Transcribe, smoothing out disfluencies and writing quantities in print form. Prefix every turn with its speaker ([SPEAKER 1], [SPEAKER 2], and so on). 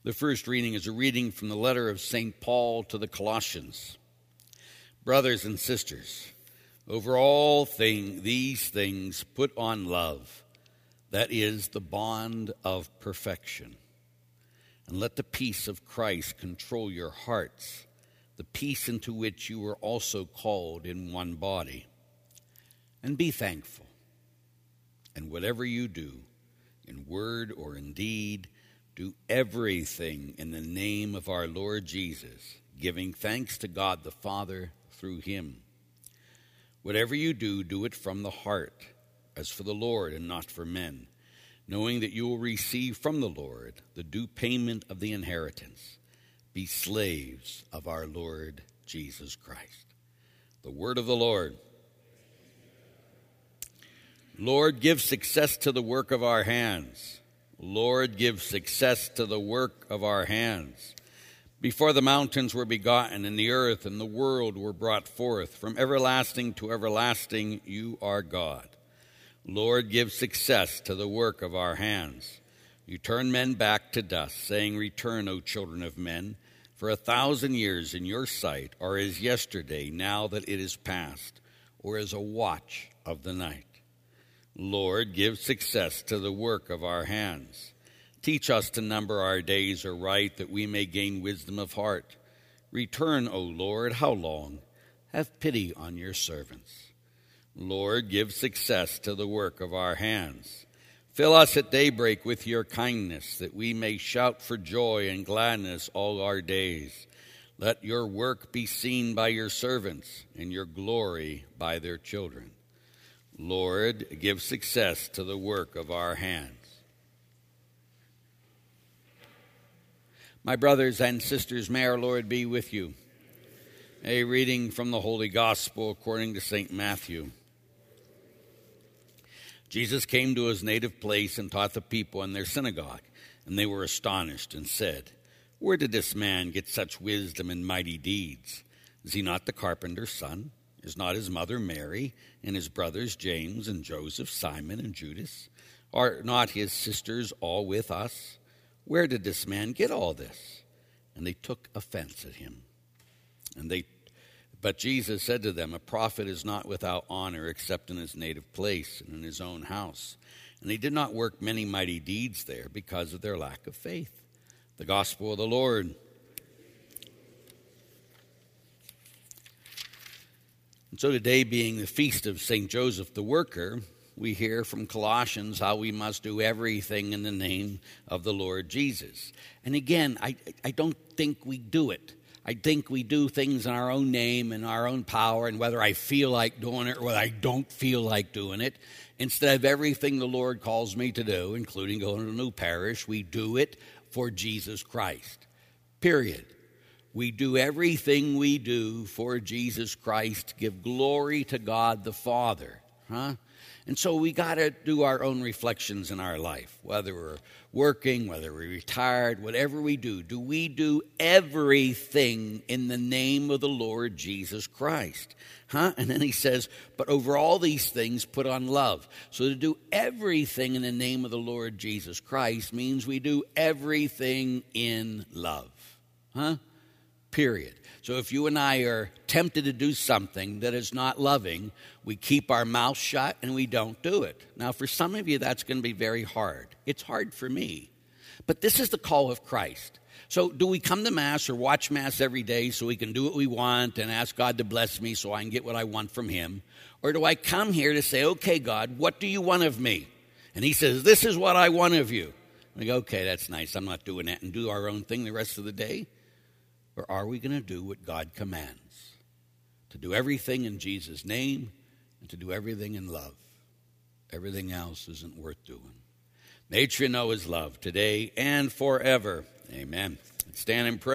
[SPEAKER 1] The first reading is a reading from the letter of St. Paul to the Colossians. Brothers and sisters, over all these things put on love, that is the bond of perfection. And let the peace of Christ control your hearts, the peace into which you were also called in one body. And be thankful. And whatever you do, in word or in deed, do everything in the name of our Lord Jesus, giving thanks to God the Father through him. Whatever you do, do it from the heart, as for the Lord and not for men, knowing that you will receive from the Lord the due payment of the inheritance. Be slaves of our Lord Jesus Christ. The word of the Lord. Lord, give success to the work of our hands. Lord, give success to the work of our hands. Before the mountains were begotten, and the earth and the world were brought forth, from everlasting to everlasting, you are God. Lord, give success to the work of our hands. You turn men back to dust, saying, Return, O children of men, for 1,000 years in your sight are as yesterday, now that it is past, or as a watch of the night. Lord, give success to the work of our hands. Teach us to number our days aright, that we may gain wisdom of heart. Return, O Lord, how long? Have pity on your servants. Lord, give success to the work of our hands. Fill us at daybreak with your kindness, that we may shout for joy and gladness all our days. Let your work be seen by your servants, and your glory by their children. Lord, give success to the work of our hands. My brothers and sisters, may our Lord be with you. A reading from the Holy Gospel according to St. Matthew. Jesus came to his native place and taught the people in their synagogue, and they were astonished and said, Where did this man get such wisdom and mighty deeds? Is he not the carpenter's son? Is not his mother Mary, and his brothers James and Joseph, Simon and Judas? Are not his sisters all with us? Where did this man get all this? And they took offense at him. But Jesus said to them, A prophet is not without honor except in his native place and in his own house. And they did not work many mighty deeds there because of their lack of faith. The gospel of the Lord. And so today, being the feast of St. Joseph the Worker, we hear from Colossians how we must do everything in the name of the Lord Jesus. And again, I don't think we do it. I think we do things in our own name and our own power, and whether I feel like doing it or whether I don't feel like doing it. Instead of everything the Lord calls me to do, including going to a new parish, we do it for Jesus Christ. Period. We do everything we do for Jesus Christ to give glory to God the Father. And so we got to do our own reflections in our life, whether we're working, whether we're retired, whatever we do we do everything in the name of the Lord Jesus Christ? And then he says, but over all these things, put on love. So to do everything in the name of the Lord Jesus Christ means we do everything in love. Period. So if you and I are tempted to do something that is not loving, we keep our mouth shut and we don't do it. Now, for some of you, that's going to be very hard. It's hard for me. But this is the call of Christ. So do we come to Mass or watch Mass every day so we can do what we want and ask God to bless me so I can get what I want from him? Or do I come here to say, okay, God, what do you want of me? And he says, this is what I want of you. And we go, okay, that's nice. I'm not doing that, and do our own thing the rest of the day. Or are we going to do what God commands? To do everything in Jesus' name and to do everything in love. Everything else isn't worth doing. May you know his love today and forever. Amen. Stand and pray.